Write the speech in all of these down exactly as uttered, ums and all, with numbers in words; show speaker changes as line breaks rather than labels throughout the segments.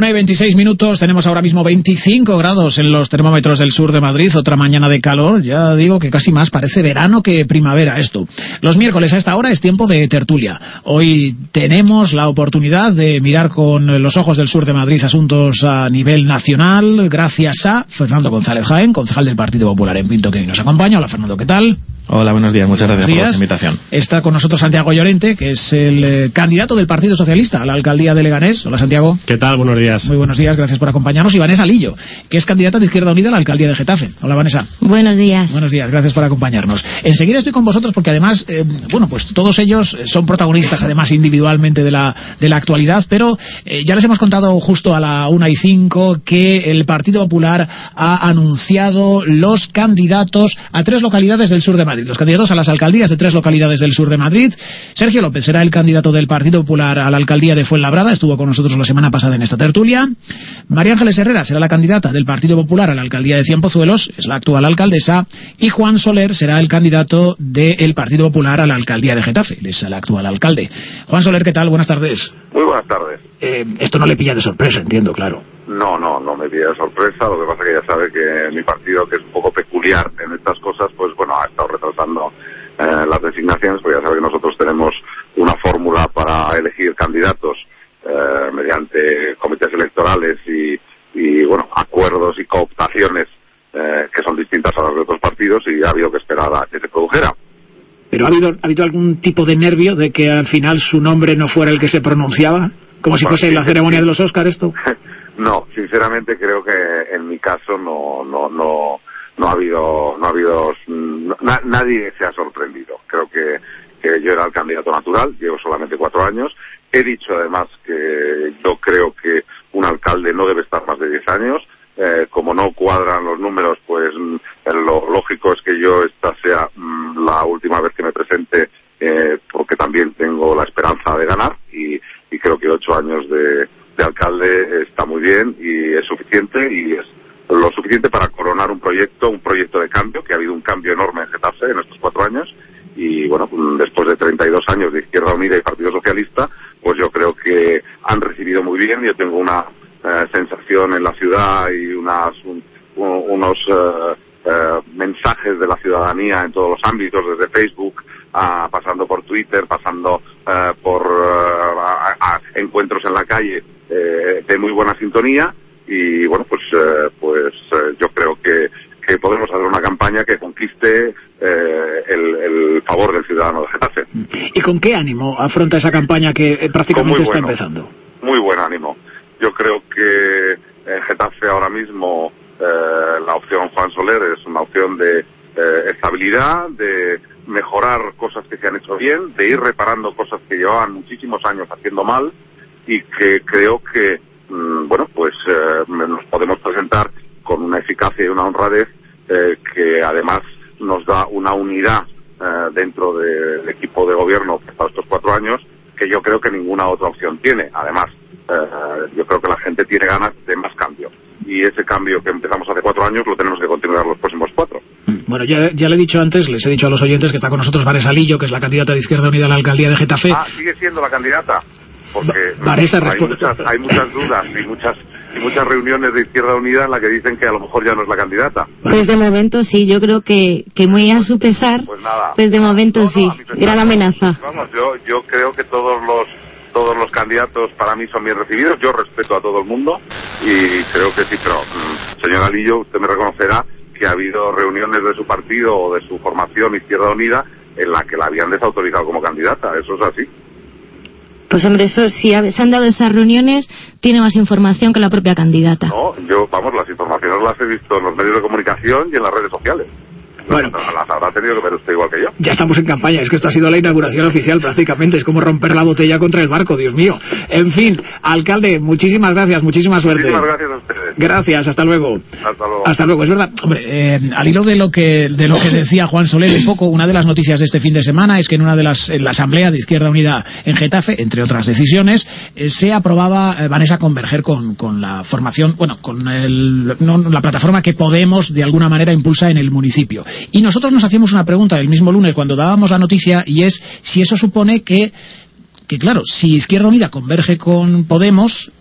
Una y veintiséis minutos, tenemos ahora mismo veinticinco grados en los termómetros del sur de Madrid, otra mañana de calor, ya digo que casi más parece verano que primavera esto. Los miércoles a esta hora es tiempo de tertulia. Hoy tenemos la oportunidad de mirar con los ojos del sur de Madrid asuntos a nivel nacional, gracias a Fernando González Jaén, concejal del Partido Popular en Pinto, que hoy nos acompaña. Hola Fernando, ¿qué tal?
Hola, buenos días, muchas gracias por la invitación.
Está con nosotros Santiago Llorente, que es el eh, candidato del Partido Socialista a la alcaldía de Leganés. Hola Santiago.
¿Qué tal? Buenos días.
Muy buenos días, gracias por acompañarnos. Y Vanessa Lillo, que es candidata de Izquierda Unida a la alcaldía de Getafe. Hola Vanessa.
Buenos días.
Buenos días, gracias por acompañarnos. Enseguida estoy con vosotros porque además, eh, bueno, pues todos ellos son protagonistas además individualmente de la, de la actualidad, pero eh, ya les hemos contado justo a la una y cinco que el Partido Popular ha anunciado los candidatos a tres localidades del sur de Madrid. Los candidatos a las alcaldías de tres localidades del sur de Madrid. Sergio López será el candidato del Partido Popular a la alcaldía de Fuenlabrada, estuvo con nosotros la semana pasada en esta tertulia. María Ángeles Herrera será la candidata del Partido Popular a la alcaldía de Cienpozuelos, es la actual alcaldesa, y Juan Soler será el candidato del Partido Popular a la alcaldía de Getafe, es el actual alcalde. Juan Soler, ¿qué tal? Buenas tardes.
Muy buenas tardes.
Eh, esto no le pilla de sorpresa, entiendo, claro.
No, no, no me pilla de sorpresa. Lo que pasa es que ya sabe que mi partido, que es un poco peculiar en estas cosas, pues bueno, ha estado retrasando eh, las designaciones, porque ya sabe que nosotros tenemos una fórmula para elegir candidatos eh, mediante comités electorales y, y, bueno, acuerdos y cooptaciones eh, que son distintas a las de otros partidos, y ha habido que esperar a que se produjera.
¿Pero ha habido, ha habido algún tipo de nervio de que al final su nombre no fuera el que se pronunciaba? ¿Como pues si fuese sí, la ceremonia sí. de los Óscar esto?
No, sinceramente creo que en mi caso no no no no ha habido no ha habido no, nadie se ha sorprendido. Creo que, que yo era el candidato natural, llevo solamente cuatro años. He dicho además que yo creo que un alcalde no debe estar más de diez años. Eh, como no cuadran los números, pues lo lógico es que yo esta sea mm, la última vez que me presente, eh, porque también tengo la esperanza de ganar, y, y creo que ocho años de, de alcalde está muy bien y es suficiente, y es lo suficiente para coronar un proyecto, un proyecto de cambio, que ha habido un cambio enorme en Getafe en estos cuatro años, y bueno, después de treinta y dos años de Izquierda Unida y Partido Socialista, pues yo creo que han recibido muy bien. Yo tengo una eh, sensación en la ciudad y unas, un, unos eh, eh, mensajes de la ciudadanía en todos los ámbitos, desde Facebook, a, pasando por Twitter, pasando eh, por eh, a, a encuentros en la calle, eh, de muy buena sintonía. Y bueno, pues eh, pues eh, yo creo que, que podemos hacer una campaña que conquiste eh, el, el favor del ciudadano de Getafe.
¿Y con qué ánimo afronta esa campaña que eh, prácticamente está bueno, empezando?
Muy buen ánimo. Yo creo que en Getafe ahora mismo eh, la opción Juan Soler es una opción de eh, estabilidad, de mejorar cosas que se han hecho bien, de ir reparando cosas que llevaban muchísimos años haciendo mal, y que creo que bueno, pues eh, nos podemos presentar con una eficacia y una honradez eh, que además nos da una unidad eh, dentro del equipo de gobierno para estos cuatro años que yo creo que ninguna otra opción tiene. Además, eh, yo creo que la gente tiene ganas de más cambio, y ese cambio que empezamos hace cuatro años lo tenemos que continuar los próximos cuatro.
Bueno, ya, ya le he dicho antes, les he dicho a los oyentes que está con nosotros Vanessa Lillo, que es la candidata de Izquierda Unida a la alcaldía de Getafe.
Ah, sigue siendo la candidata. Porque
Vanessa
hay, muchas, hay muchas dudas y muchas y muchas reuniones de Izquierda Unida en las que dicen que a lo mejor ya no es la candidata.
Pues de momento sí, yo creo que, que muy a su pesar,
pues, nada,
pues de momento no, sí, no, pesar, gran amenaza.
Vamos, yo yo creo que todos los todos los candidatos para mí son bien recibidos, yo respeto a todo el mundo y creo que sí, pero señora Lillo, usted me reconocerá que ha habido reuniones de su partido o de su formación Izquierda Unida en la que la habían desautorizado como candidata, eso es así.
Pues hombre, eso, si se han dado esas reuniones, tiene más información que la propia candidata.
No, yo, vamos, las informaciones las he visto en los medios de comunicación y en las redes sociales.
Bueno,
las habrá tenido que ver usted igual que yo.
Ya estamos en campaña, es que esto ha sido la inauguración oficial prácticamente, es como romper la botella contra el barco, Dios mío. En fin, alcalde, muchísimas gracias, muchísima suerte.
Muchísimas gracias a ustedes.
Gracias, hasta luego.
Hasta luego.
Hasta luego, es verdad. Hombre, eh, al hilo de lo que de lo que decía Juan Soler un poco, una de las noticias de este fin de semana es que en una de las en la asamblea de Izquierda Unida en Getafe, entre otras decisiones, eh, se aprobaba, eh, Vanessa, converger con, con la formación, bueno, con el, no, la plataforma que Podemos de alguna manera impulsa en el municipio. Y nosotros nos hacíamos una pregunta el mismo lunes cuando dábamos la noticia, y es si eso supone que, que claro, si Izquierda Unida converge con Podemos,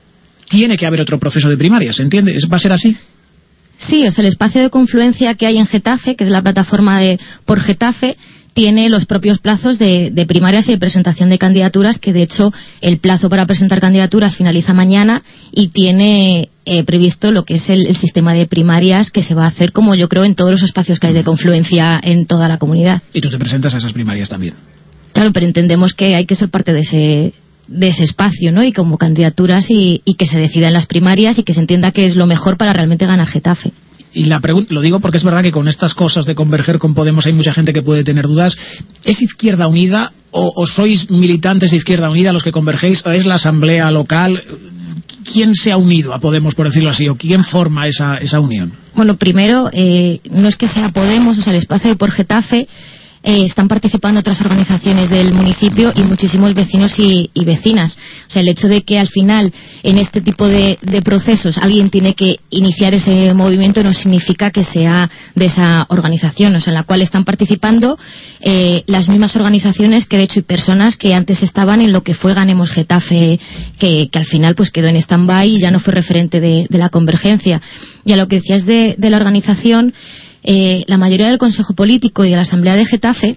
tiene que haber otro proceso de primarias, ¿se entiende? ¿Va a ser así?
Sí, o sea, el espacio de confluencia que hay en Getafe, que es la plataforma de Por Getafe, tiene los propios plazos de, de primarias y de presentación de candidaturas, que de hecho el plazo para presentar candidaturas finaliza mañana y tiene eh, previsto lo que es el, el sistema de primarias que se va a hacer, como yo creo, en todos los espacios que hay de confluencia en toda la comunidad.
¿Y tú te presentas a esas primarias también?
Claro, pero entendemos que hay que ser parte de ese de ese espacio, ¿no? Y como candidaturas y, y que se decida en las primarias y que se entienda que es lo mejor para realmente ganar Getafe.
Y la pregunta, lo digo porque es verdad que con estas cosas de converger con Podemos hay mucha gente que puede tener dudas. ¿Es Izquierda Unida o, o sois militantes de Izquierda Unida los que convergéis o es la asamblea local? ¿Quién se ha unido a Podemos, por decirlo así, o quién forma esa, esa unión?
Bueno, primero, eh, no es que sea Podemos, o sea, el espacio de Por Getafe. Eh, están participando otras organizaciones del municipio y muchísimos vecinos y, y vecinas. O sea, el hecho de que al final en este tipo de, de procesos alguien tiene que iniciar ese movimiento no significa que sea de esa organización, o sea, en la cual están participando eh, las mismas organizaciones que de hecho y personas que antes estaban en lo que fue Ganemos Getafe, que, que al final pues quedó en stand-by y ya no fue referente de, de la convergencia. Y a lo que decías de, de la organización, Eh, la mayoría del Consejo Político y de la Asamblea de Getafe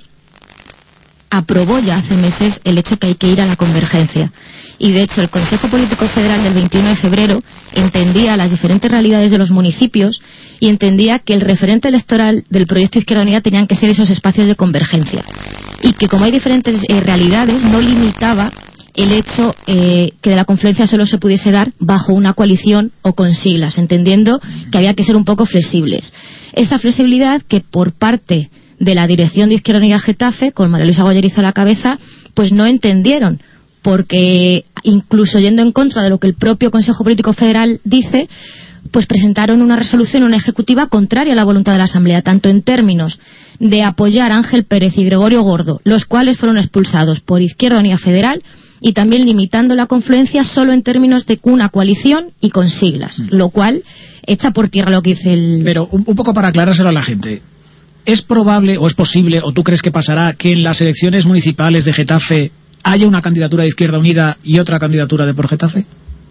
aprobó ya hace meses el hecho que hay que ir a la convergencia. Y de hecho el Consejo Político Federal del veintiuno de febrero entendía las diferentes realidades de los municipios y entendía que el referente electoral del proyecto Izquierda Unida tenían que ser esos espacios de convergencia. Y que como hay diferentes eh, realidades, no limitaba el hecho eh, que de la confluencia solo se pudiese dar bajo una coalición o con siglas, entendiendo que había que ser un poco flexibles. Esa flexibilidad que por parte de la dirección de Izquierda Unida Getafe, con María Luisa Goyerizo a la cabeza, pues no entendieron, porque incluso yendo en contra de lo que el propio Consejo Político Federal dice, pues presentaron una resolución, una ejecutiva contraria a la voluntad de la Asamblea, tanto en términos de apoyar a Ángel Pérez y Gregorio Gordo, los cuales fueron expulsados por Izquierda Unida Federal, y también limitando la confluencia solo en términos de una coalición y con siglas, mm. lo cual echa por tierra lo que dice el...
Pero un, un poco para aclarárselo a la gente, ¿es probable o es posible o tú crees que pasará que en las elecciones municipales de Getafe haya una candidatura de Izquierda Unida y otra candidatura de Por Getafe?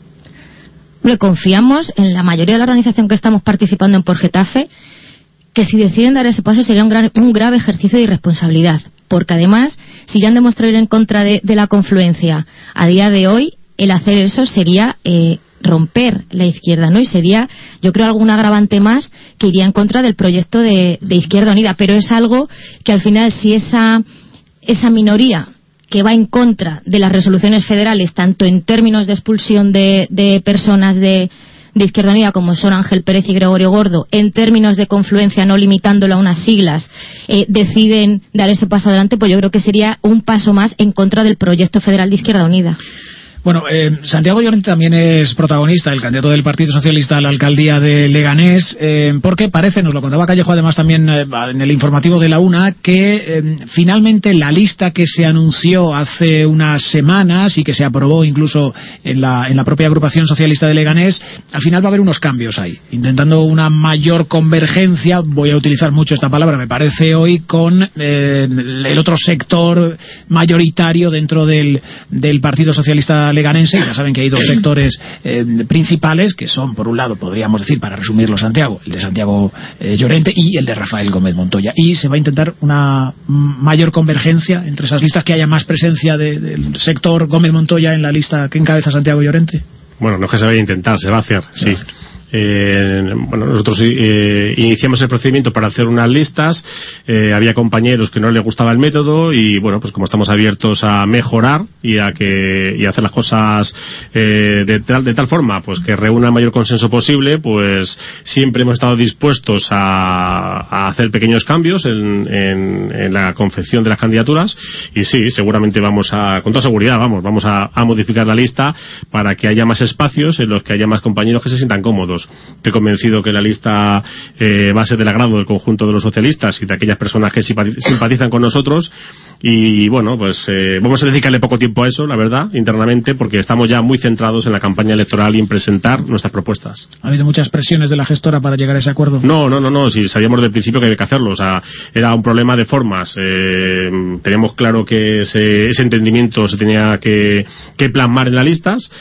Hombre, confiamos en la mayoría de la organización que estamos participando en Por Getafe, que si deciden dar ese paso sería un, gran, un grave ejercicio de irresponsabilidad, porque además, si ya han demostrado ir en contra de, de la confluencia a día de hoy, el hacer eso sería eh, romper la izquierda, ¿no? Y sería, yo creo, algún agravante más que iría en contra del proyecto de, de Izquierda Unida, pero es algo que al final, si esa, esa minoría que va en contra de las resoluciones federales, tanto en términos de expulsión de, de personas de de Izquierda Unida como son Ángel Pérez y Gregorio Gordo, en términos de confluencia no limitándolo a unas siglas, eh, deciden dar ese paso adelante, pues yo creo que sería un paso más en contra del proyecto federal de Izquierda Unida.
Bueno, eh, Santiago Llorente también es protagonista, el candidato del Partido Socialista a la alcaldía de Leganés, eh, porque parece, nos lo contaba Callejo además también eh, en el informativo de la UNA, que eh, finalmente la lista que se anunció hace unas semanas y que se aprobó incluso en la, en la propia agrupación socialista de Leganés, al final va a haber unos cambios ahí, intentando una mayor convergencia, voy a utilizar mucho esta palabra, me parece hoy, con eh, el otro sector mayoritario dentro del, del Partido Socialista leganense. Ya saben que hay dos sectores eh, principales, que son, por un lado, podríamos decir, para resumirlo, Santiago, el de Santiago eh, Llorente y el de Rafael Gómez Montoya. Y se va a intentar una mayor convergencia entre esas listas, que haya más presencia de, del sector Gómez Montoya en la lista que encabeza Santiago Llorente.
Bueno, no es que se vaya a intentar, se va a hacer, sí. Eh, bueno, nosotros eh, iniciamos el procedimiento para hacer unas listas, eh, había compañeros que no les gustaba el método y bueno, pues como estamos abiertos a mejorar y a que y a hacer las cosas eh, de, tal, de tal forma pues que reúna el mayor consenso posible, pues siempre hemos estado dispuestos a, a hacer pequeños cambios en, en, en la confección de las candidaturas y sí, seguramente vamos a, con toda seguridad, vamos, vamos a, a modificar la lista para que haya más espacios en los que haya más compañeros que se sientan cómodos. nosotros. Estoy convencido que la lista eh, va a ser del agrado del conjunto de los socialistas y de aquellas personas que simpatizan con nosotros. Y bueno, pues eh, vamos a dedicarle poco tiempo a eso, la verdad, internamente, porque estamos ya muy centrados en la campaña electoral y en presentar nuestras propuestas.
¿Ha habido muchas presiones de la gestora para llegar a ese acuerdo?
No, no, no, no, si sabíamos del principio que había que hacerlo, o sea, era un problema de formas. Eh, teníamos claro que ese, ese entendimiento se tenía que, que plasmar en las listas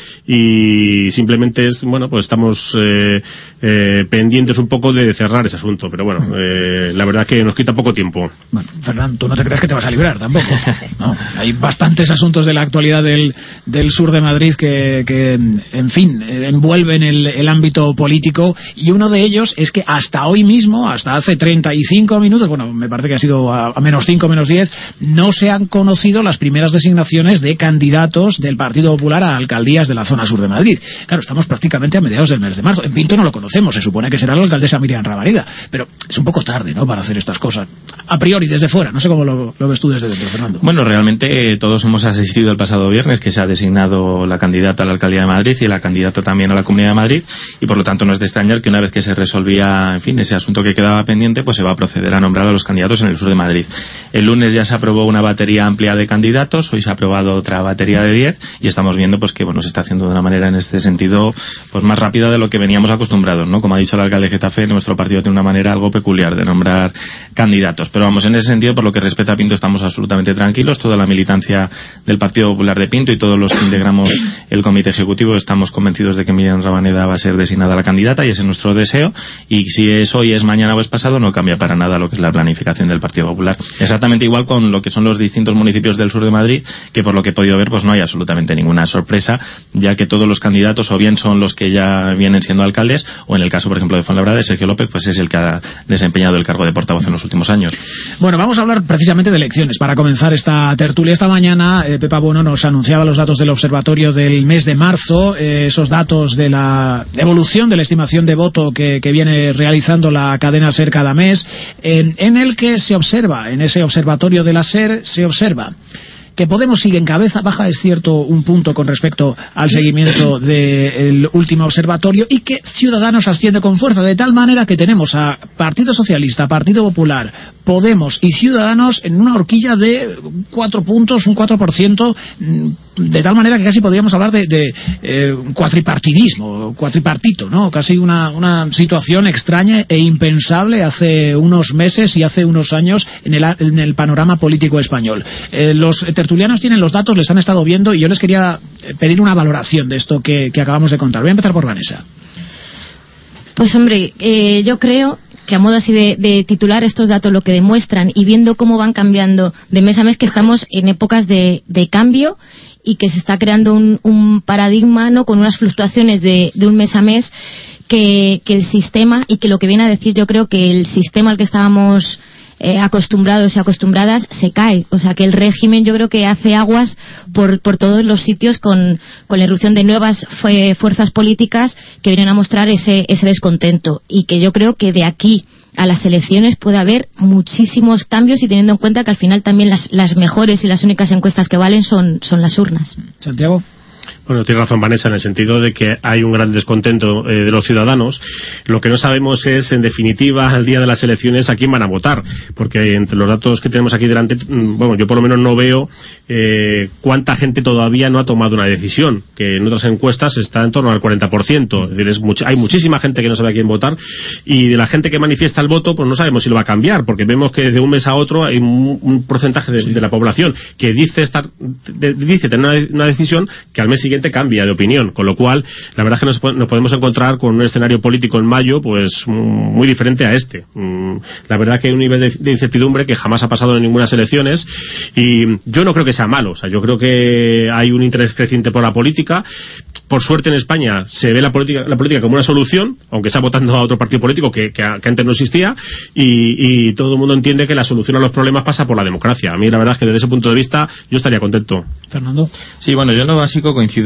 y simplemente es, bueno, pues estamos eh, eh, pendientes un poco de cerrar ese asunto, pero bueno, eh, la verdad es que nos quita poco tiempo.
Bueno, Fernando, tú no te creas que te vas a librar tampoco. No, hay bastantes asuntos de la actualidad del, del sur de Madrid que, que en fin, envuelven el, el ámbito político, y uno de ellos es que hasta hoy mismo, hasta hace treinta y cinco minutos, bueno, me parece que ha sido a, a menos cinco, menos diez, no se han conocido las primeras designaciones de candidatos del Partido Popular a alcaldías de la zona sur de Madrid. Claro, estamos prácticamente a mediados del mes de marzo. En Pinto no lo conocemos, se supone que será la alcaldesa Miriam Rabareda, pero es un poco tarde, ¿no?, para hacer estas cosas. A priori, desde fuera, no sé cómo lo, lo ves tú desde dentro, Fernando.
Bueno, realmente eh, todos hemos asistido el pasado viernes que se ha designado la candidata a la alcaldía de Madrid y la candidata también a la Comunidad de Madrid, y por lo tanto no es de extrañar que una vez que se resolvía, en fin, ese asunto que quedaba pendiente, pues se va a proceder a nombrar a los candidatos en el sur de Madrid. El lunes ya se aprobó una batería amplia de candidatos, hoy se ha aprobado otra batería de diez, y estamos viendo pues que bueno, se está haciendo de una manera en este sentido pues más rápida de lo que veníamos acostumbrados, ¿no? Como ha dicho el alcalde de Getafe, nuestro partido tiene una manera algo peculiar de nombrar candidatos, pero vamos, en ese sentido, por lo que respecta a Pinto, estamos absolutamente tranquilos. Toda la militancia del Partido Popular de Pinto y todos los que integramos el comité ejecutivo estamos convencidos de que Miriam Rabaneda va a ser designada la candidata, y ese es nuestro deseo, y si es hoy, es mañana o es pasado, no cambia para nada lo que es la planificación del Partido Popular. Exactamente igual con lo que son los distintos municipios del sur de Madrid, que por lo que he podido ver pues no hay absolutamente ninguna sorpresa, ya que todos los candidatos o bien son los que ya vienen siendo alcaldes, o en el caso por ejemplo de Fuenlabrada, Sergio López pues es el que ha desempeñado el cargo de portavoz en los últimos años.
Bueno, vamos a hablar precisamente de elecciones para comenzar esta tertulia. Esta mañana eh, Pepa Bueno nos anunciaba los datos del observatorio del mes de marzo, eh, esos datos de la evolución de la estimación de voto que, que viene realizando la cadena SER cada mes, en, en el que se observa, en ese observatorio de la SER, se observa que Podemos sigue en cabeza, baja, es cierto, un punto con respecto al seguimiento del último observatorio, y que Ciudadanos asciende con fuerza, de tal manera que tenemos a Partido Socialista, Partido Popular, Podemos y Ciudadanos en una horquilla de cuatro puntos, un cuatro por ciento, de tal manera que casi podríamos hablar de, de eh, cuatripartidismo, cuatripartito, ¿no? Casi una, una situación extraña e impensable hace unos meses y hace unos años en el, en el panorama político español. Eh, los tertulianos tienen los datos, les han estado viendo, y yo les quería pedir una valoración de esto que, que acabamos de contar. Voy a empezar por Vanessa.
Pues hombre, eh, yo creo que a modo así de, de titular, estos datos lo que demuestran, y viendo cómo van cambiando de mes a mes, que estamos en épocas de, de cambio, y que se está creando un, un paradigma, ¿no?, con unas fluctuaciones de, de un mes a mes, que, que el sistema, y que lo que viene a decir, yo creo que el sistema al que estábamos Eh, acostumbrados y acostumbradas se cae. O sea que el régimen, yo creo que hace aguas por, por todos los sitios, con, con la irrupción de nuevas fue, fuerzas políticas que vienen a mostrar ese, ese descontento, y que yo creo que de aquí a las elecciones puede haber muchísimos cambios, y teniendo en cuenta que al final también las, las mejores y las únicas encuestas que valen son, son las urnas.
Santiago.
Bueno, tiene razón Vanessa en el sentido de que hay un gran descontento eh, de los ciudadanos. Lo que no sabemos es, en definitiva, al día de las elecciones, a quién van a votar, porque entre los datos que tenemos aquí delante, bueno, yo por lo menos no veo eh, cuánta gente todavía no ha tomado una decisión, que en otras encuestas está en torno al cuarenta por ciento. Es decir, es much- hay muchísima gente que no sabe a quién votar, y de la gente que manifiesta el voto, pues no sabemos si lo va a cambiar, porque vemos que de un mes a otro hay un, un porcentaje de, sí. de la población que dice estar, de, dice tener una, una decisión que al mes siguiente cambia de opinión, con lo cual la verdad es que nos, nos podemos encontrar con un escenario político en mayo pues muy diferente a este. La verdad que hay un nivel de, de incertidumbre que jamás ha pasado en ninguna elecciones, y yo no creo que sea malo. O sea, yo creo que hay un interés creciente por la política. Por suerte en España se ve la política, la política como una solución, aunque está votando a otro partido político que, que, que antes no existía, y, y todo el mundo entiende que la solución a los problemas pasa por la democracia. A mí la verdad es que desde ese punto de vista yo estaría contento.
Fernando.
Sí, bueno, yo en lo básico coincido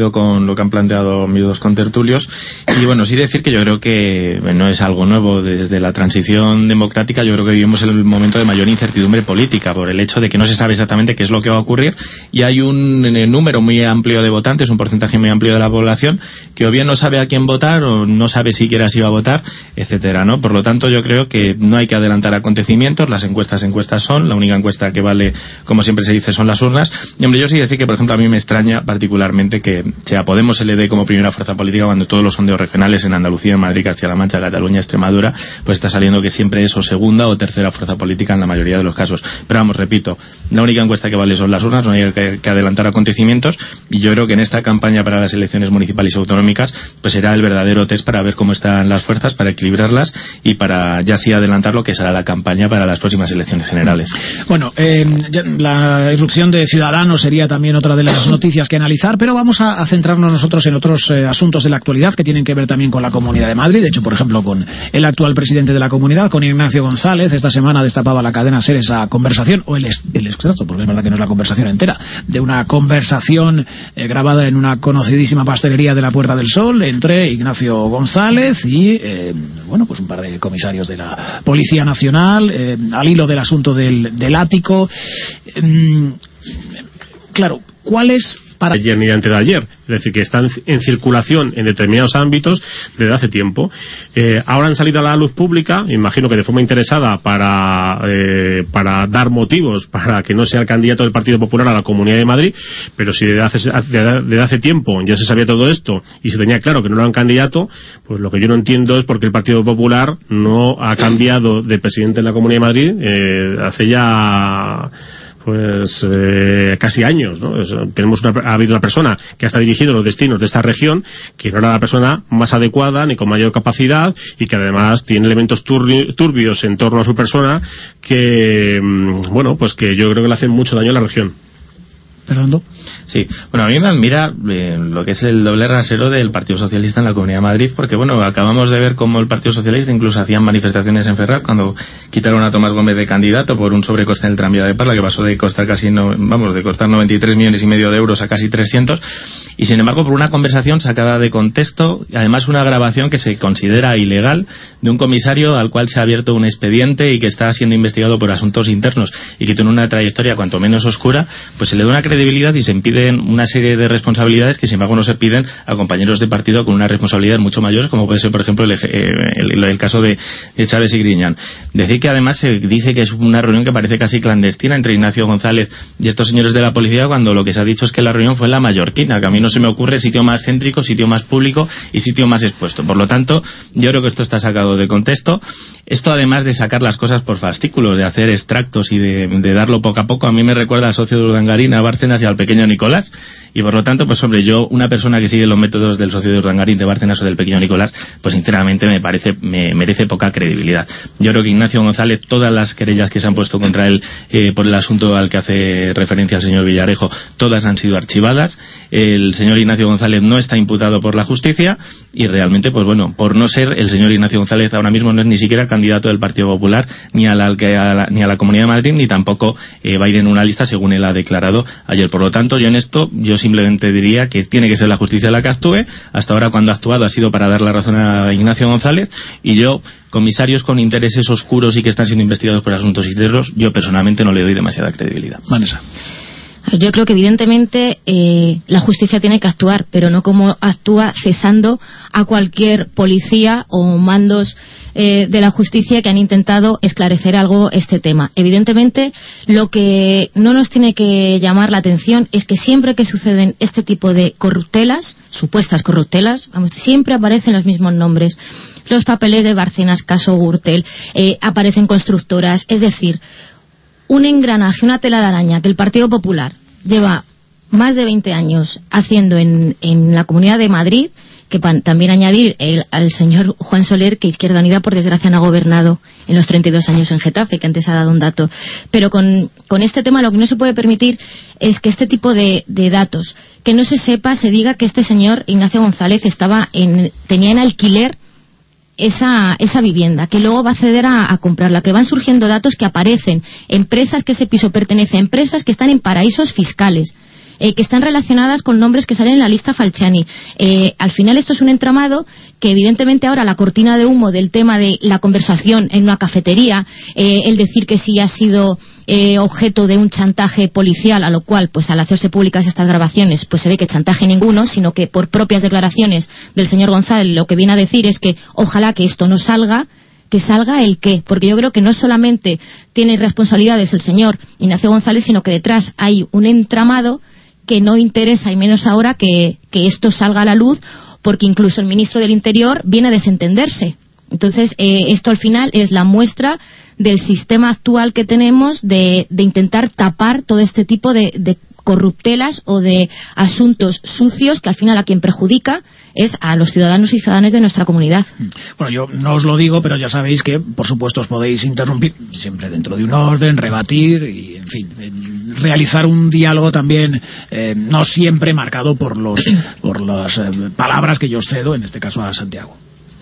coincido con lo que han planteado mis dos contertulios. Y bueno, sí decir que yo creo que no es algo nuevo. Desde la transición democrática yo creo que vivimos el momento de mayor incertidumbre política por el hecho de que no se sabe exactamente qué es lo que va a ocurrir y hay un número muy amplio de votantes, un porcentaje muy amplio de la población que o bien no sabe a quién votar o no sabe siquiera si va a votar, etcétera, ¿no? Por lo tanto, yo creo que no hay que adelantar acontecimientos. Las encuestas encuestas son, la única encuesta que vale, como siempre se dice, son las urnas. Y hombre, yo sí decir que, por ejemplo, a mí me extraña particularmente que sea Podemos se le dé como primera fuerza política cuando todos los sondeos regionales en Andalucía, en Madrid, Castilla-La Mancha, Cataluña, Extremadura, pues está saliendo que siempre es o segunda o tercera fuerza política en la mayoría de los casos. Pero vamos, repito, la única encuesta que vale son las urnas, no hay que, que adelantar acontecimientos, y yo creo que en esta campaña para las elecciones municipales y autonómicas pues será el verdadero test para ver cómo están las fuerzas, para equilibrarlas y para ya sí adelantar lo que será la campaña para las próximas elecciones generales.
Bueno, eh, la irrupción de Ciudadanos sería también otra de las noticias que analizar, pero vamos a, a centrarnos nosotros en otros eh, asuntos de la actualidad que tienen que ver también con la Comunidad de Madrid. De hecho, por ejemplo, con el actual presidente de la Comunidad, con Ignacio González. Esta semana destapaba la cadena SER esa conversación, o el, el extracto, porque es verdad que no es la conversación entera, de una conversación eh, grabada en una conocidísima pastelería de la Puerta del Sol entre Ignacio González y, eh, bueno, pues un par de comisarios de la Policía Nacional, eh, al hilo del asunto del, del ático. Eh, claro, ¿cuál es para
ayer ni antes de ayer? Es decir, que están en circulación en determinados ámbitos desde hace tiempo. Eh, ahora han salido a la luz pública, imagino que de forma interesada para eh, para dar motivos para que no sea el candidato del Partido Popular a la Comunidad de Madrid, pero si desde hace, desde hace tiempo ya se sabía todo esto y se tenía claro que no era un candidato, pues lo que yo no entiendo es por qué el Partido Popular no ha cambiado de presidente en la Comunidad de Madrid eh, hace ya pues eh, casi años, ¿no? Es, tenemos una, ha habido una persona que ha estado dirigiendo los destinos de esta región que no era la persona más adecuada ni con mayor capacidad y que además tiene elementos turbi, turbios en torno a su persona que, bueno, pues que yo creo que le hacen mucho daño a la región.
Fernando.
Sí, bueno, a mí me admira eh, lo que es el doble rasero del Partido Socialista en la Comunidad de Madrid, porque bueno, acabamos de ver cómo el Partido Socialista incluso hacían manifestaciones en Ferraz cuando quitaron a Tomás Gómez de candidato por un sobrecoste en el tranvía de Parla que pasó de costar casi, no, vamos, de costar noventa y tres millones y medio de euros a casi trescientos, y sin embargo por una conversación sacada de contexto, y además una grabación que se considera ilegal de un comisario al cual se ha abierto un expediente y que está siendo investigado por asuntos internos y que tiene una trayectoria cuanto menos oscura, pues se le da una credibilidad y se impiden una serie de responsabilidades que sin embargo no se piden a compañeros de partido con una responsabilidad mucho mayores, como puede ser por ejemplo el, el, el caso de, de Chávez y Griñán. Decir que además se dice que es una reunión que parece casi clandestina entre Ignacio González y estos señores de la policía, cuando lo que se ha dicho es que la reunión fue en la Mallorquina, que a mí no se me ocurre sitio más céntrico, sitio más público y sitio más expuesto. Por lo tanto, yo creo que esto está sacado de contexto. Esto, además de sacar las cosas por fascículos, de hacer extractos y de, de darlo poco a poco, a mí me recuerda al socio de Urdangarín, a Bárcenas y al pequeño Nicolás. Y por lo tanto, pues hombre, yo, una persona que sigue los métodos del socio de Urdangarín, de Bárcenas o del pequeño Nicolás, pues sinceramente me parece, me merece poca credibilidad. Yo creo que Ignacio González, todas las querellas que se han puesto contra él eh, por el asunto al que hace referencia el señor Villarejo, todas han sido archivadas. El señor Ignacio González no está imputado por la justicia y realmente, pues bueno, por no ser el señor Ignacio González ahora mismo no es ni siquiera candidato del Partido Popular ni a la, a la, ni a la Comunidad de Madrid, ni tampoco eh, va a ir en una lista según él ha declarado ayer. Por lo tanto, yo en esto, yo simplemente diría que tiene que ser la justicia la que actúe. Hasta ahora, cuando ha actuado, ha sido para dar la razón a Ignacio González, y yo, comisarios con intereses oscuros y que están siendo investigados por asuntos internos, yo personalmente no le doy demasiada credibilidad.
Vanessa.
Yo creo que evidentemente eh, la justicia tiene que actuar, pero no como actúa cesando a cualquier policía o mandos eh, de la justicia que han intentado esclarecer algo este tema. Evidentemente, lo que no nos tiene que llamar la atención es que siempre que suceden este tipo de corruptelas, supuestas corruptelas, vamos, siempre aparecen los mismos nombres. Los papeles de Bárcenas, caso Gürtel, eh, aparecen constructoras, es decir, un engranaje, una tela de araña que el Partido Popular lleva más de veinte años haciendo en, en la Comunidad de Madrid, que pan, también añadir el, al señor Juan Soler, que Izquierda Unida por desgracia no ha gobernado en los treinta y dos años en Getafe, que antes ha dado un dato. Pero con, con este tema lo que no se puede permitir es que este tipo de, de datos, que no se sepa, se diga que este señor Ignacio González estaba en, tenía en alquiler esa esa vivienda, que luego va a acceder a, a comprarla, que van surgiendo datos que aparecen, empresas que ese piso pertenece a empresas que están en paraísos fiscales. eh, que están relacionadas con nombres que salen en la lista Falciani. Eh, al final esto es un entramado que evidentemente ahora la cortina de humo del tema de la conversación en una cafetería, eh, el decir que sí ha sido eh, objeto de un chantaje policial, a lo cual pues al hacerse públicas estas grabaciones pues se ve que chantaje ninguno, sino que por propias declaraciones del señor González lo que viene a decir es que ojalá que esto no salga, que salga el qué, porque yo creo que no solamente tiene responsabilidades el señor Ignacio González, sino que detrás hay un entramado que no interesa, y menos ahora que, que esto salga a la luz, porque incluso el ministro del Interior viene a desentenderse. Entonces, eh, esto al final es la muestra del sistema actual que tenemos de, de intentar tapar todo este tipo de, de corruptelas o de asuntos sucios que al final a quien perjudica es a los ciudadanos y ciudadanas de nuestra comunidad.
Bueno, yo no os lo digo, pero ya sabéis que, por supuesto, os podéis interrumpir, siempre dentro de un orden, rebatir y, en fin, realizar un diálogo también eh, no siempre marcado por los por las eh, palabras que yo os cedo, en este caso a Santiago.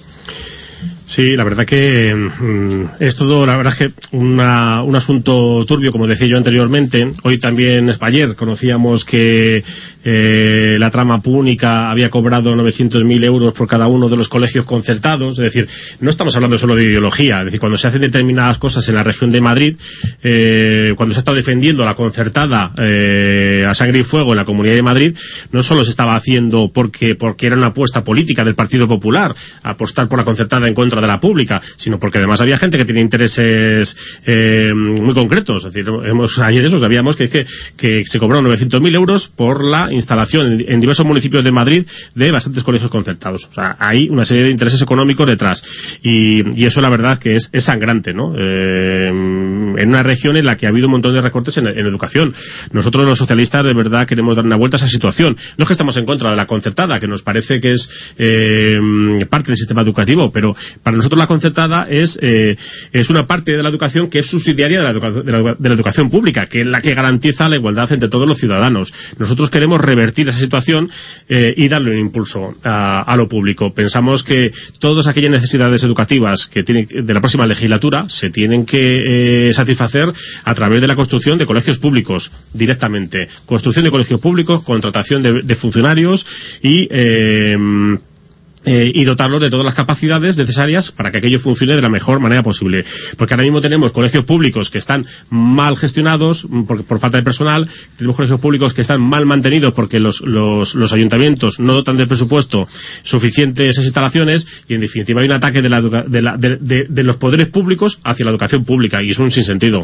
Sí, la verdad que mmm, es todo, la verdad que una, un asunto turbio, como decía yo anteriormente. Hoy también, ayer, conocíamos que eh, la trama púnica había cobrado novecientos mil euros por cada uno de los colegios concertados. Es decir, no estamos hablando solo de ideología. Es decir, cuando se hacen determinadas cosas en la región de Madrid, eh, cuando se ha estado defendiendo la concertada eh, a sangre y fuego en la Comunidad de Madrid, no solo se estaba haciendo porque, porque era una apuesta política del Partido Popular, apostar por la concertada en contra de la pública, sino porque además había gente que tenía intereses eh, muy concretos. Es decir, hemos, ayer eso, sabíamos que, que, que se cobraron novecientos mil euros por la instalación en, en diversos municipios de Madrid de bastantes colegios concertados. O sea, hay una serie de intereses económicos detrás. Y, y eso la verdad que es, es sangrante, ¿no? Eh, en una región en la que ha habido un montón de recortes en, en educación. Nosotros los socialistas de verdad queremos dar una vuelta a esa situación. No es que estamos en contra de la concertada, que nos parece que es eh, parte del sistema educativo, pero para nosotros la concertada es eh, es una parte de la educación que es subsidiaria de la, educa- de, la, de la educación pública, que es la que garantiza la igualdad entre todos los ciudadanos. Nosotros queremos revertir esa situación eh, y darle un impulso a, a lo público. Pensamos que todas aquellas necesidades educativas que tiene, de la próxima legislatura se tienen que eh, satisfacer a través de la construcción de colegios públicos directamente. Construcción de colegios públicos, contratación de, de funcionarios y eh, Eh, y dotarlos de todas las capacidades necesarias para que aquello funcione de la mejor manera posible. Porque ahora mismo tenemos colegios públicos que están mal gestionados por, por falta de personal, tenemos colegios públicos que están mal mantenidos porque los, los, los ayuntamientos no dotan de presupuesto suficiente esas instalaciones, y en definitiva hay un ataque de, la educa- de, la, de, de, de los poderes públicos hacia la educación pública, y es un sinsentido.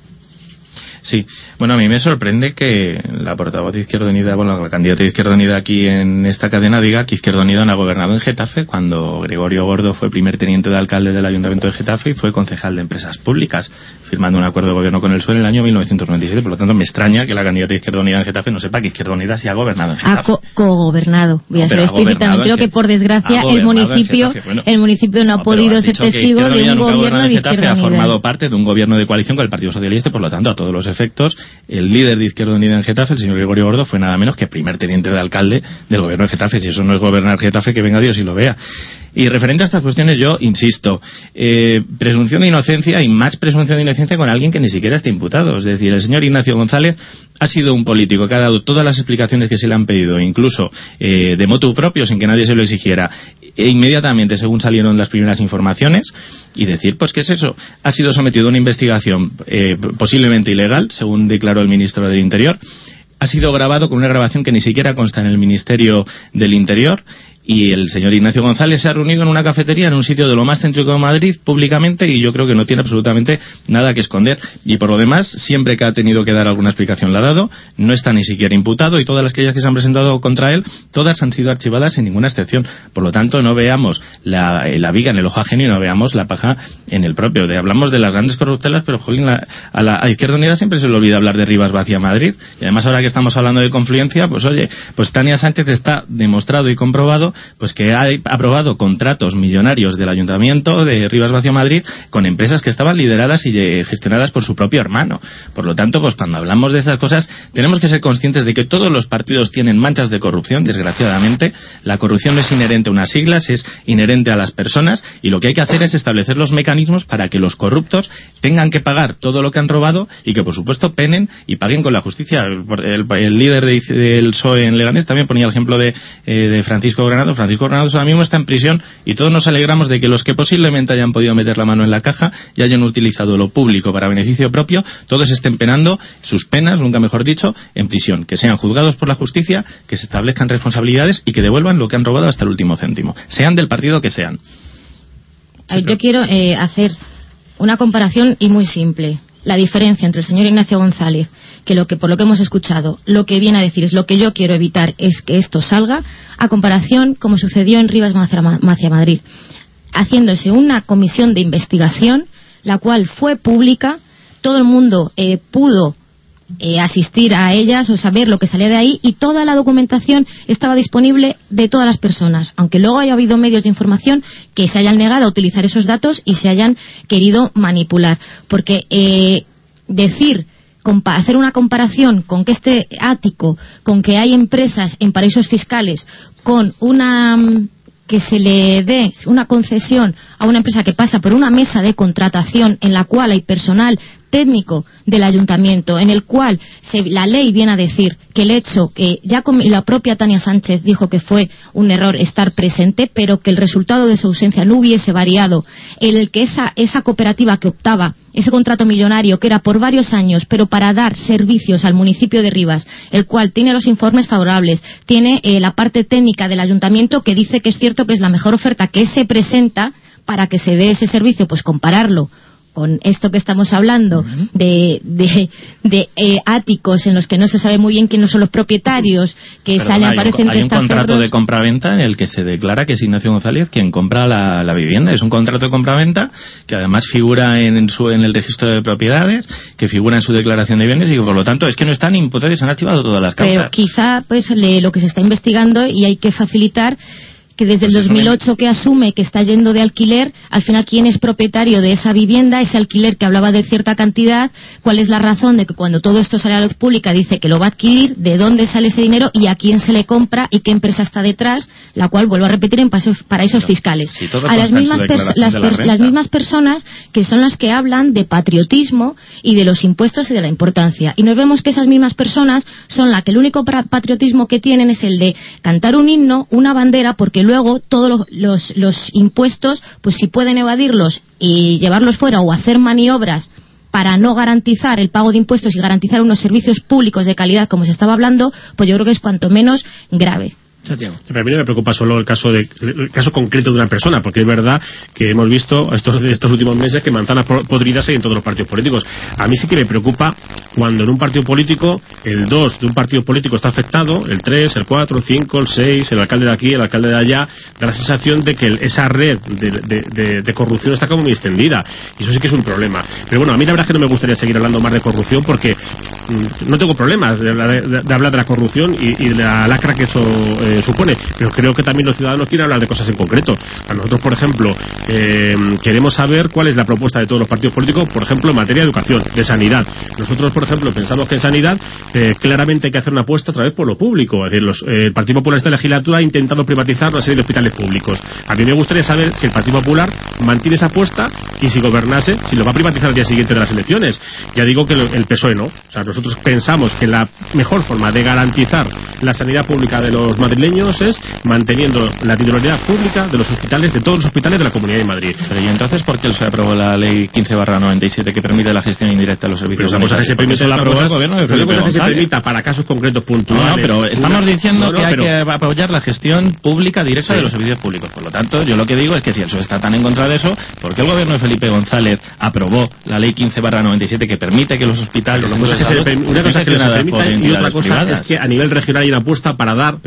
Sí, bueno, a mí me sorprende que la portavoz de Izquierda Unida, bueno, la candidata de Izquierda Unida aquí en esta cadena diga que Izquierda Unida no ha gobernado en Getafe, cuando Gregorio Gordo fue primer teniente de alcalde del Ayuntamiento de Getafe y fue concejal de Empresas Públicas, firmando un acuerdo de gobierno con el P S O E en el año mil novecientos noventa y siete. Por lo tanto, me extraña que la candidata de Izquierda Unida en Getafe no sepa que Izquierda Unida sí ha gobernado en Getafe.
Ha co- cogobernado, voy a
No,
ser
pero ha
explícita.
gobernado
Creo
en
que por desgracia
ha
el
gobernado en
municipio
Getafe. Bueno,
el municipio no ha
no, pero
podido
has
ser
dicho que
testigo
Izquierda
de
Unida
un
nunca ha
gobierno
gobernado
de
en Getafe,
Izquierda
ha
Unida.
formado parte de un gobierno de coalición con el Partido Socialista, por lo tanto, a todos los efectos, el líder de Izquierda Unida en Getafe, el señor Gregorio Gordo, fue nada menos que primer teniente de alcalde del gobierno de Getafe. Si eso no es gobernar Getafe, que venga Dios y lo vea. Y referente a estas cuestiones, yo insisto, eh, presunción de inocencia, y más presunción de inocencia con alguien que ni siquiera está imputado. Es decir, el señor Ignacio González ha sido un político que ha dado todas las explicaciones que se le han pedido, incluso eh, de motu propio, sin que nadie se lo exigiera, e inmediatamente según salieron las primeras informaciones, y decir, pues, ¿qué es eso? Ha sido sometido a una investigación eh, posiblemente ilegal, según declaró el ministro del Interior. Ha sido grabado con una grabación que ni siquiera consta en el Ministerio del Interior, y el señor Ignacio González se ha reunido en una cafetería en un sitio de lo más céntrico de Madrid públicamente, y yo creo que no tiene absolutamente nada que esconder. Y por lo demás, siempre que ha tenido que dar alguna explicación la ha dado, no está ni siquiera imputado, y todas las querellas que se han presentado contra él, todas han sido archivadas sin ninguna excepción. Por lo tanto, no veamos la, la viga en el ojo ajeno y no veamos la paja en el propio. De, hablamos de las grandes corruptelas, pero jolín, la, a la a Izquierda Unida siempre se le olvida hablar de Rivas Vacía Madrid, y además ahora que estamos hablando de confluencia, pues oye, pues Tania Sánchez está demostrado y comprobado Ayuntamiento, pues que ha aprobado contratos millonarios del Ayuntamiento de Rivas-Vacia-Madrid con empresas que estaban lideradas y gestionadas por su propio hermano. Por lo tanto, pues cuando hablamos de estas cosas, tenemos que ser conscientes de que todos los partidos tienen manchas de corrupción, desgraciadamente. La corrupción no es inherente a unas siglas, es inherente a las personas, y lo que hay que hacer es establecer los mecanismos para que los corruptos tengan que pagar todo lo que han robado y que, por supuesto, penen y paguen con la justicia. El, el líder de, del P S O E en Leganés también ponía el ejemplo de, eh, de Francisco Granados. Francisco Granados ahora mismo está en prisión y todos nos alegramos de que los que posiblemente hayan podido meter la mano en la caja y hayan utilizado lo público para beneficio propio, todos estén penando sus penas, nunca mejor dicho, en prisión. Que sean juzgados por la justicia, que se establezcan responsabilidades y que devuelvan lo que han robado hasta el último céntimo, sean del partido que sean.
Yo quiero eh, hacer una comparación y muy simple. La diferencia entre el señor Ignacio González, que lo que por lo que hemos escuchado, lo que viene a decir es lo que yo quiero evitar es que esto salga, a comparación como sucedió en Rivas-Vacia-Madrid, haciéndose una comisión de investigación, la cual fue pública, todo el mundo eh, pudo Eh, asistir a ellas o saber lo que salía de ahí, y toda la documentación estaba disponible de todas las personas, aunque luego haya habido medios de información que se hayan negado a utilizar esos datos y se hayan querido manipular, porque eh, decir, hacer una comparación con que este ático, con que hay empresas en paraísos fiscales, con una que se le dé una concesión a una empresa que pasa por una mesa de contratación en la cual hay personal técnico del ayuntamiento, en el cual se, la ley viene a decir que el hecho que ya con, y la propia Tania Sánchez dijo que fue un error estar presente, pero que el resultado de su ausencia no hubiese variado, en el que esa, esa cooperativa que optaba, ese contrato millonario que era por varios años, pero para dar servicios al municipio de Rivas, el cual tiene los informes favorables, tiene eh, la parte técnica del ayuntamiento que dice que es cierto que es la mejor oferta que se presenta para que se dé ese servicio, pues compararlo con esto que estamos hablando de, de, de eh, áticos en los que no se sabe muy bien quiénes son los propietarios, que
Perdona,
salen,
hay
aparecen
un, hay un contrato de compraventa en el que se declara que es Ignacio González quien compra la, la vivienda. Es un contrato de compraventa que además figura en, en, su, en el registro de propiedades, que figura en su declaración de bienes, y que por lo tanto es que no están imputados, se han activado todas las causas.
Pero quizá pues le, lo que se está investigando, y hay que facilitar que desde pues el dos mil ocho que asume que está yendo de alquiler, al final quién es propietario de esa vivienda, ese alquiler que hablaba de cierta cantidad, cuál es la razón de que cuando todo esto sale a la luz pública dice que lo va a adquirir, de dónde sale ese dinero y a quién se le compra y qué empresa está detrás, la cual, vuelvo a repetir, en paraísos Pero, fiscales.
Si
a las mismas, las, per las mismas personas que son las que hablan de patriotismo y de los impuestos y de la importancia. Y nos vemos que esas mismas personas son las que el único patriotismo que tienen es el de cantar un himno, una bandera, porque luego todos los, los, los impuestos, pues si pueden evadirlos y llevarlos fuera o hacer maniobras para no garantizar el pago de impuestos y garantizar unos servicios públicos de calidad como se estaba hablando, pues yo creo que es cuanto menos grave.
Santiago. A mí no me preocupa solo el caso de el caso concreto de una persona, porque es verdad que hemos visto estos, estos últimos meses que manzanas podridas hay en todos los partidos políticos. A mí sí que me preocupa cuando en un partido político el dos de un partido político está afectado, el tres, el cuatro, el cinco, el seis, el alcalde de aquí, el alcalde de allá, da la sensación de que el, esa red de, de, de, de corrupción está como muy extendida, y eso sí que es un problema. Pero bueno, a mí la verdad es que no me gustaría seguir hablando más de corrupción, porque mmm, no tengo problemas de, de, de hablar de la corrupción y, y de la lacra que eso eh, supone, pero creo que también los ciudadanos quieren hablar de cosas en concreto. A nosotros, por ejemplo, eh, queremos saber cuál es la propuesta de todos los partidos políticos, por ejemplo, en materia de educación, de sanidad. Nosotros, por ejemplo, pensamos que en sanidad eh, claramente hay que hacer una apuesta otra vez por lo público. Es decir, los, eh, el Partido Popular esta legislatura ha intentado privatizar una serie de hospitales públicos. A mí me gustaría saber si el Partido Popular mantiene esa apuesta y, si gobernase, si lo va a privatizar al día siguiente de las elecciones. Ya digo que el P S O E no. O sea, nosotros pensamos que la mejor forma de garantizar la sanidad pública de los madrileños es manteniendo la titularidad pública de los hospitales, de todos los hospitales de la Comunidad de Madrid.
Pero ¿y entonces por qué se aprobó la ley quince barra noventa y siete que permite la gestión indirecta de los servicios
sanitarios? Pero que se permite la
aprobó el gobierno de Felipe
González. Que se
González.
permita para casos concretos puntuales.
No, no, pero estamos
una...
diciendo
no, no,
que hay
pero...
que apoyar la gestión pública directa sí. de los servicios públicos. Por lo tanto, yo lo que digo es que si el P S O E está tan en contra de eso, ¿por qué el gobierno de Felipe González aprobó la ley quince barra noventa y siete que permite que los hospitales...
Pero cosa que se le, una cosa es que se permita y otra cosa privadas. Es que a nivel regional hay una apuesta para dar, para dar un
que,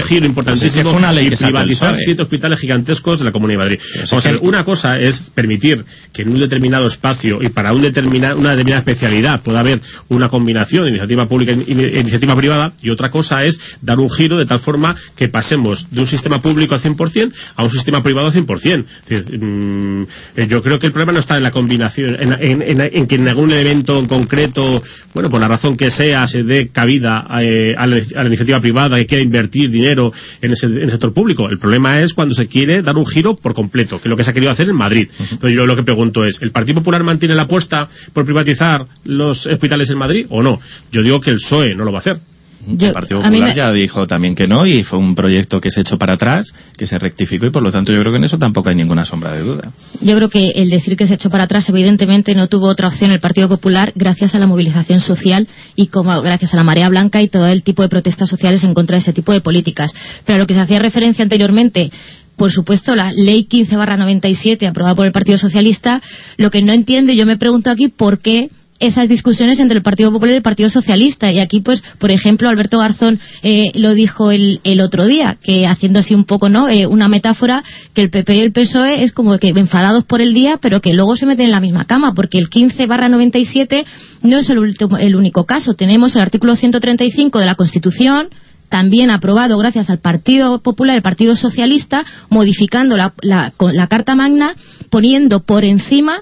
giro importantísimo
una ley
y
que
privatizar siete hospitales gigantescos de la Comunidad de Madrid. Vamos a ver, una cosa es permitir que en un determinado espacio y para un determina, una determinada especialidad pueda haber una combinación de iniciativa pública e iniciativa privada, y otra cosa es dar un giro de tal forma que pasemos de un sistema público al cien por ciento a un sistema privado al cien por ciento. Es decir, mmm, yo creo que el problema no está en la combinación, en, en, en, en que en algún evento en concreto, bueno, por la razón que sea, se dé cabida eh, a, la, a la iniciativa privada que quiera invertir dinero en, ese, en el sector público. El problema es cuando se quiere dar un giro por completo, que es lo que se ha querido hacer en Madrid. Uh-huh. Entonces yo lo que pregunto es, ¿el Partido Popular mantiene la apuesta por privatizar los hospitales en Madrid o no? Yo digo que el P S O E no lo va a hacer.
Yo, el Partido Popular me... ya dijo también que no, y fue un proyecto que se echó para atrás, que se rectificó, y por lo tanto yo creo que en eso tampoco hay ninguna sombra de duda.
Yo creo que el decir que se echó para atrás, evidentemente no tuvo otra opción el Partido Popular, gracias a la movilización social y como gracias a la marea blanca y todo el tipo de protestas sociales en contra de ese tipo de políticas. Pero a lo que se hacía referencia anteriormente, por supuesto, la ley quince barra noventa y siete aprobada por el Partido Socialista, lo que no entiendo, y yo me pregunto aquí por qué esas discusiones entre el Partido Popular y el Partido Socialista. Y aquí, pues, por ejemplo, Alberto Garzón eh, lo dijo el, el otro día, que haciendo así un poco, ¿no?, eh, una metáfora, que el P P y el P S O E es como que enfadados por el día, pero que luego se meten en la misma cama, porque el quince barra noventa y siete no es el, último, el único caso. Tenemos el artículo ciento treinta y cinco de la Constitución, también aprobado gracias al Partido Popular y al Partido Socialista, modificando la, la, la Carta Magna, poniendo por encima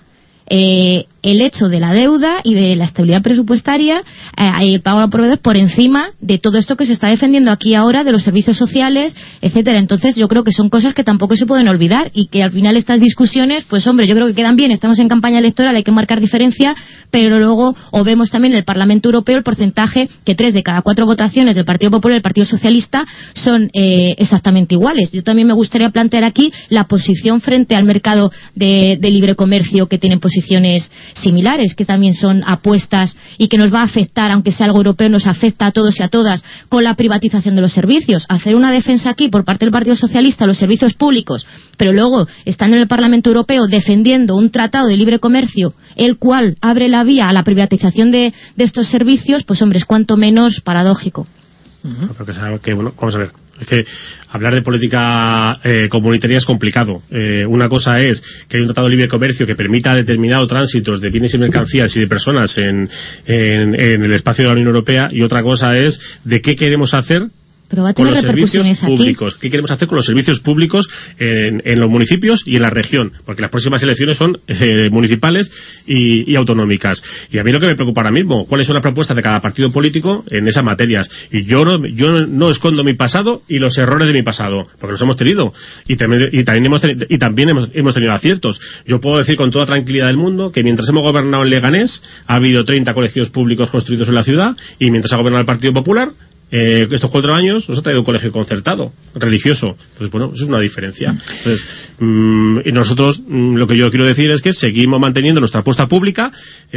eh, el hecho de la deuda y de la estabilidad presupuestaria, eh, el pago a proveedores por encima de todo esto que se está defendiendo aquí ahora, de los servicios sociales, etcétera. Entonces yo creo que son cosas que tampoco se pueden olvidar, y que al final estas discusiones, pues hombre, yo creo que quedan bien. Estamos en campaña electoral, hay que marcar diferencia, pero luego o vemos también en el Parlamento Europeo el porcentaje que tres de cada cuatro votaciones del Partido Popular y del Partido Socialista son eh, exactamente iguales. Yo también me gustaría plantear aquí la posición frente al mercado de, de libre comercio, que tienen posiciones similares, que también son apuestas y que nos va a afectar, aunque sea algo europeo, nos afecta a todos y a todas con la privatización de los servicios. Hacer una defensa aquí por parte del Partido Socialista a los servicios públicos, pero luego están en el Parlamento Europeo defendiendo un tratado de libre comercio, el cual abre la vía a la privatización de, de estos servicios, pues hombre, es cuanto menos paradójico.
Uh-huh. Pero que, que, bueno, vamos a ver, es que hablar de política eh, comunitaria es complicado. Eh, una cosa es que hay un tratado de libre comercio que permita determinados tránsitos de bienes y mercancías y de personas en, en, en el espacio de la Unión Europea, y otra cosa es de qué queremos hacer
Pero va a tener
con los servicios
aquí.
públicos. ¿Qué queremos hacer con los servicios públicos en, en los municipios y en la región? Porque las próximas elecciones son eh, municipales y, y autonómicas. Y a mí lo que me preocupa ahora mismo, ¿cuáles son las propuestas de cada partido político en esas materias? Y yo no, yo no escondo mi pasado y los errores de mi pasado, porque los hemos tenido. Y también, y también, hemos, tenido, y también hemos, hemos tenido aciertos. Yo puedo decir con toda tranquilidad del mundo que mientras hemos gobernado en Leganés, ha habido treinta colegios públicos construidos en la ciudad, y mientras ha gobernado el Partido Popular, Eh, estos cuatro años nos ha traído un colegio concertado, religioso. Entonces, bueno, eso es una diferencia. Entonces, mmm, y nosotros, mmm, lo que yo quiero decir es que seguimos manteniendo nuestra apuesta pública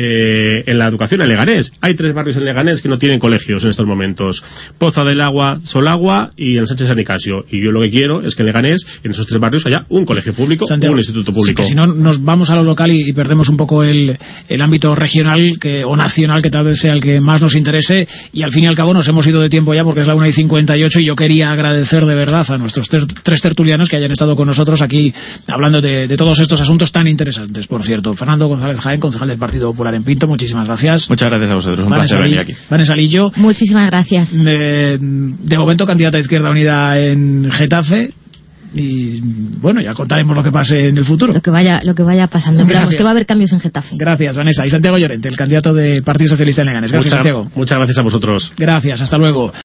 eh, en la educación en Leganés. Hay tres barrios en Leganés que no tienen colegios en estos momentos: Poza del Agua, Solagua y el Sánchez San Nicasio. Y yo lo que quiero es que en Leganés, en esos tres barrios, haya un colegio público, Santiago, un instituto público.
Sí, que si no nos vamos a lo local y, y perdemos un poco el, el ámbito regional que, o nacional, que tal vez sea el que más nos interese, y al fin y al cabo nos hemos ido de tiempo ya, porque es la una y cincuenta y ocho, y yo quería agradecer de verdad a nuestros ter tres tertulianos que hayan estado con nosotros aquí hablando de, de todos estos asuntos tan interesantes. Por cierto, Fernando González Jaén, concejal del Partido Popular en Pinto, muchísimas gracias.
Muchas gracias a vosotros, un
Vanessa
placer venir aquí.
Vanessa Lillo,
muchísimas gracias.
De, de momento candidata a Izquierda Unida en Getafe. Y bueno, ya contaremos lo que pase en el futuro.
Lo que vaya, lo que vaya pasando. Esperamos que va a haber cambios en Getafe.
Gracias, Vanessa. Y Santiago Llorente, el candidato del Partido Socialista en Leganés. Gracias,
Mucha,
Santiago.
Muchas gracias a vosotros.
Gracias, hasta luego.